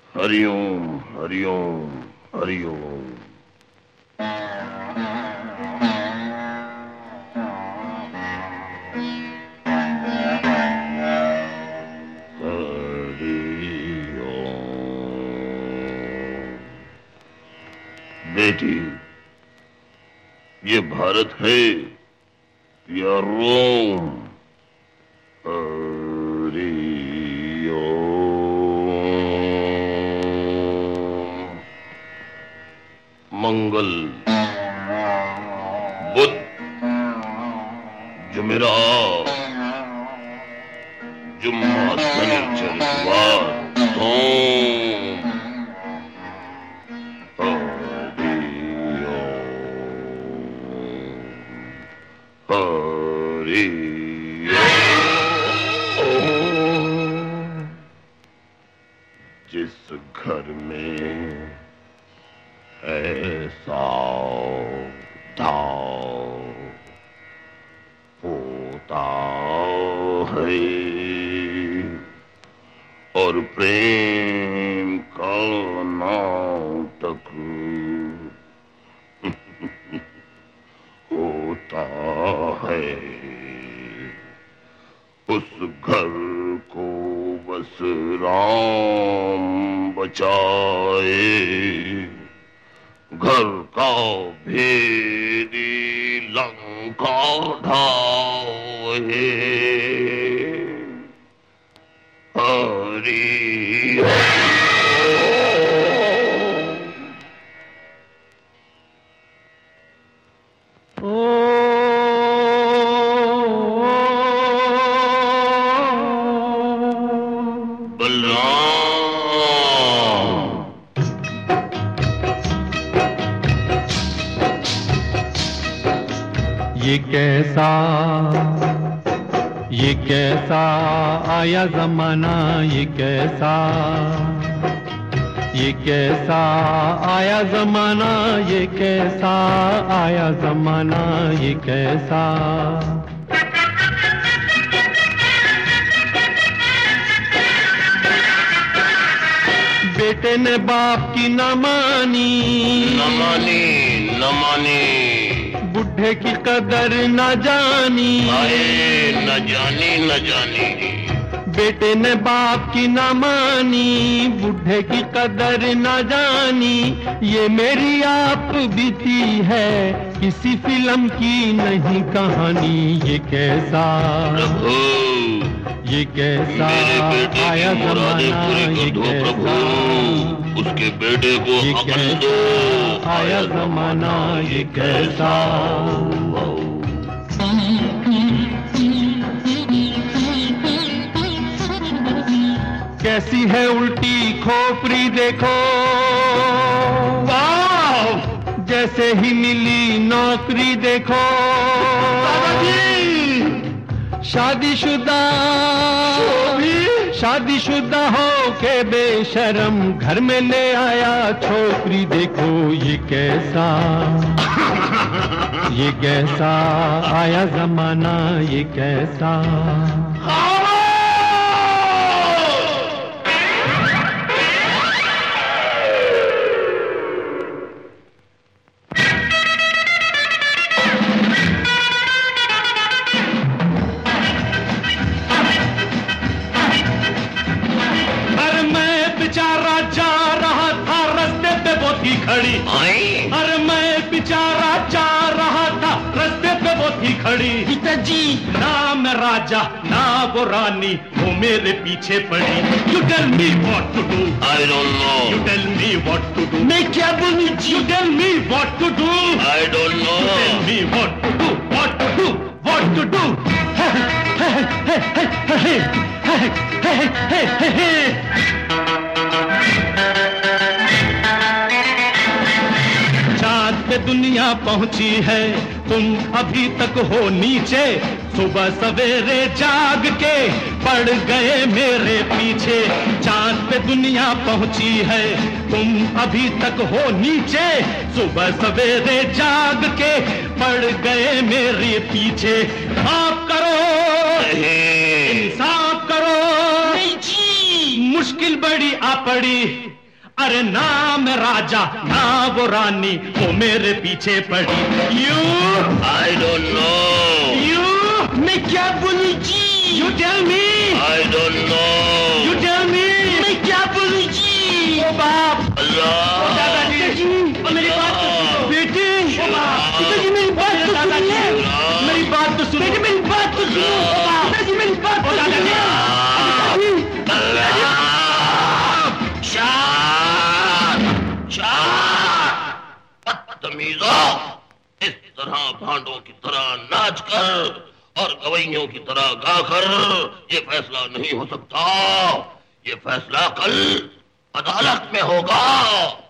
हरिओम हरिओम हरिओम। बेटी, ये भारत है या रोम? हरि ओम। मंगल, बुध, जुमेरात, जुम्मा, शनिचर, इतवार, सोम। हरि ओम। जिस घर में ऐसा दाव होता है और प्रेम का नाटक होता है, उस घर को बस राम बचाए। घर का भेदी लंका ढाए। हरि ये कैसा आया जमाना, ये कैसा आया जमाना, ये कैसा आया जमाना, ये कैसा। बेटे ने बाप की न मानी, न मानी, बुढ़े की कदर न जानी, न जानी। बेटे ने बाप की न मानी, बुढ़े की कदर न जानी। ये मेरी आप बीती है, किसी फिल्म की नहीं कहानी। ये कैसा आया जमाना, ये कैसा उसके बेटे को अकल दो। आया जमाना, ये कैसा। कैसी है उल्टी खोपड़ी देखो, वाह! जैसे ही मिली नौकरी देखो। शादीशुदा हो के बेशरम घर में ले आया छोकरी देखो। ये कैसा आया जमाना, ये कैसा। अरे मैं बेचारा जा रहा था, रास्ते पे वो थी खड़ी। पिताजी, ना मैं राजा ना वो रानी, वो मेरे पीछे पड़ी। You tell me what to do. I don't know. You tell me what to do. मैं क्या बोलूं जी? You tell me what to do. I don't know. You tell me what to do. What to do. What to do. पे दुनिया पहुंची है, तुम अभी तक हो नीचे। सुबह सवेरे जाग के पड़ गए मेरे पीछे। चांद पे दुनिया पहुंची है, तुम अभी तक हो नीचे। सुबह सवेरे जाग के पड़ गए मेरे पीछे। माफ करो, इंसाफ करो, मुश्किल बड़ी आ पड़ी। अरे ना मैं राजा ना वो रानी, वो मेरे पीछे पड़ी। You I don't know. You मैं क्या बोलूं जी? You tell me. I don't know. You tell me. मैं क्या बोलूं जी? ओ बाप, अल्लाह। ओ दादाजी, मेरी बात तो सुनो। बेटे, ओ बाप, पिताजी मेरी बात तो सुनिए। मेरी बात तो सुनो। बेटे मेरी बात तो सुनो। ओ बाप, पिताजी मेरी बात तो सुनिए। बदतमीजो, इस तरह भांडों की तरह नाच कर और गवैयों की तरह गाकर ये फैसला नहीं हो सकता। ये फैसला कल अदालत में होगा।